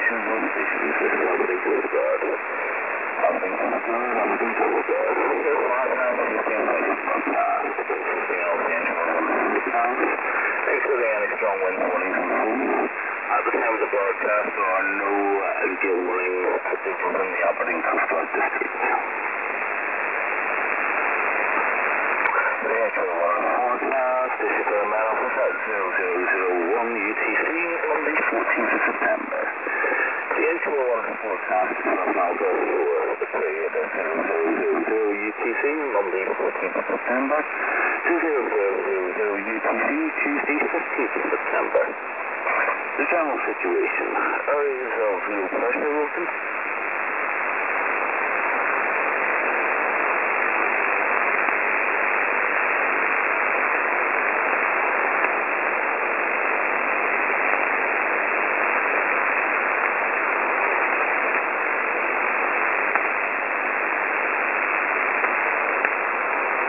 situations on station system. Everything to the guard. Everything to the guard. Everything to the guard. Here's the last time you can make it broadcast. Anything else the engine will broadcast. Excluding any strong wind warnings and food. At the time of the broadcast, there are no gale warnings active within the operating Coast Guard district. The actual weather forecast, this is the man office at 0001 UTC on the 14th of September. The actual weather forecast is from Alberta for the period at 0000 UTC on the 14th of September to 0000 UTC Tuesday 15th of September. The general situation, areas of low pressure, Wilson.